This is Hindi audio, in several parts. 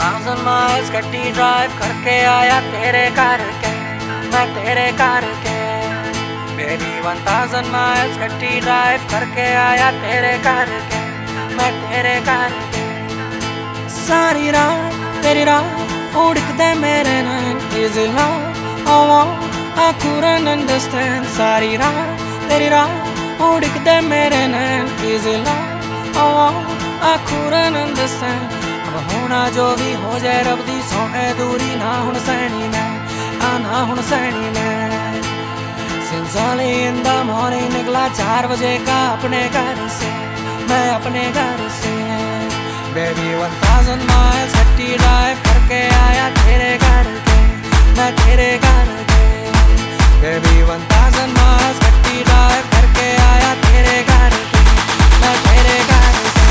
1000 miles गड्डी ड्राइव करके आया तेरे घर के, मैं तेरे घर के। मेरी 1000 miles गड्डी ड्राइव करके आया तेरे घर के, मैं तेरे घर के। सारी रात तेरी रात उड़कते मेरे नैन, is it love or what? I couldn't understand। सारी रात तेरी रात उड़कते मेरे नैन, is it love or what? I couldn't understand। अब होना जो भी हो जाए रब दी सौहे दूरी ना हुण सैनी मैं, ना हुण सैनी मैं। Since early in the morning निकला 4 बजे का अपने घर से, मैं अपने घर से। Baby 1000 miles गड्डी ड्राइव करके आया तेरे घर के, मैं तेरे घर के। Baby 1000 miles गड्डी ड्राइव करके आया तेरे घर के, मैं तेरे घर के।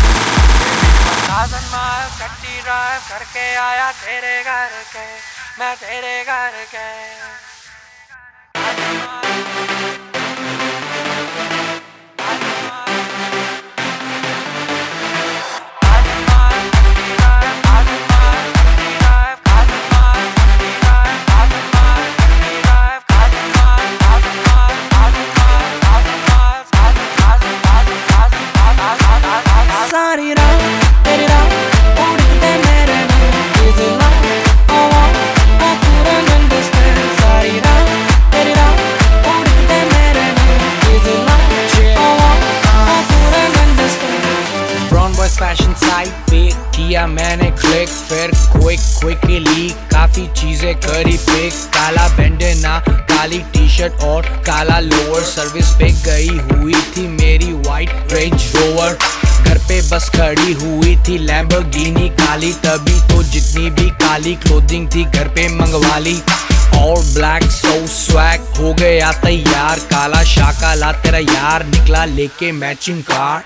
1000 miles गड्डी ड्राइव करके आया तेरे घर के, मैं तेरे घर के। सारी रात तेरी रात उड़कते मेरे नैन, is it love or what? I couldn't understand। सारी रात तेरी रात उड़कते मेरे नैन, is it love or what? I couldn't understand। Brown boys fashion site पे किया मैंने क्लिक, फिर क्विकली काफी चीजें करी पिक। काला बैंडना, काली टी शर्ट और काला लोअर, सर्विस पे गई हुई थी मेरी वाइट रेंज रोवर। घर पे बस खड़ी हुई थी लैम्बोर्गिनी काली, तभी तो जितनी भी काली क्लोथिंग थी घर पे मंगवा ली। और ब्लैक सो स्वैग हो गया तैयार, काला शाकाला तेरा यार निकला लेके matching car.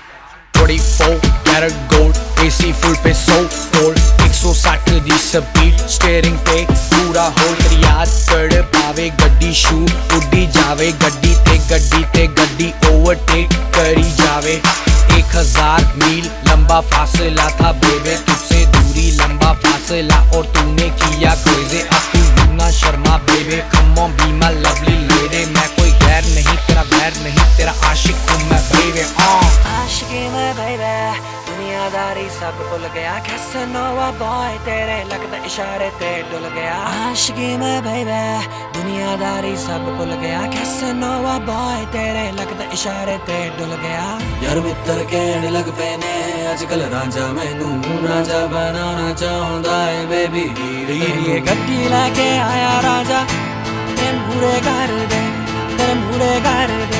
24 carat gold, AC full पे सो कोल्ड, 160 दी स्पीड, स्टीयरिंग पे पूरा होल्ड। तेरी याद कर पावे गड्डी शू उड़ी जावे, गड्डी ते गड्डी ओवरटेक करी जावे। 1000 मील लंबा फासला था बेबे, तुझसे दूरी लंबा फासला और तूने किया क्रेज़ी। अब तू ना शर्मा बेबे, come on be my lovely lady. मैं कोई गैर नहीं तेरा वैर नहीं, तेरा आशिक हूँ मैं बेबे। आशिकी में बेबे दुनियादारी सब भूल गया, कैसे नोवा बॉय तेरे लगते इशारे ते डुल गया। आशिकी में बेबे दुनियादारी सब भूल गया, कैसे नोवा बॉय तेरे लगते इशारे ते डुल गया। यार मित्र कहने लग पैने अजकल रांझा मैनू राजा बनाना चाहता है बेबी। ये गड्डी लेके आया राजा तेरे मूरे घर दे, तेरे मूरे घर दे।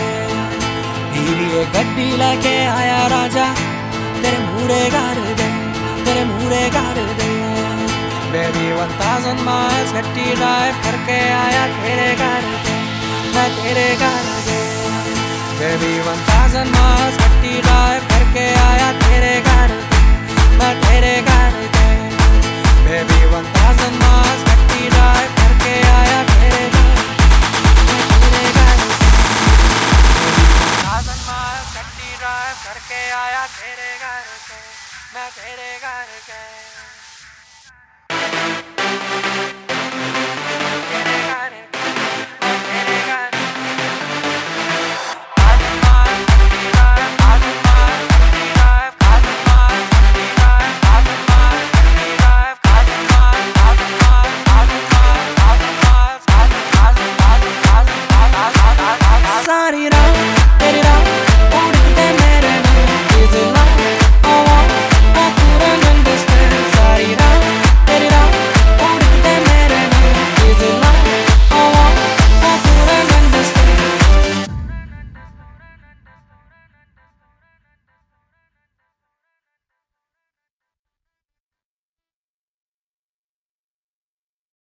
ये गड्डी लेके आया राजा तेरे मूरे घर दे, तेरे मूरे घर दे। Baby 1000 miles गड्डी ड्राइव करके आया तेरे घर के, मैं तेरे घर के। Baby 1000 miles गड्डी ड्राइव करके आया तेरे घर के, मैं तेरे घर के।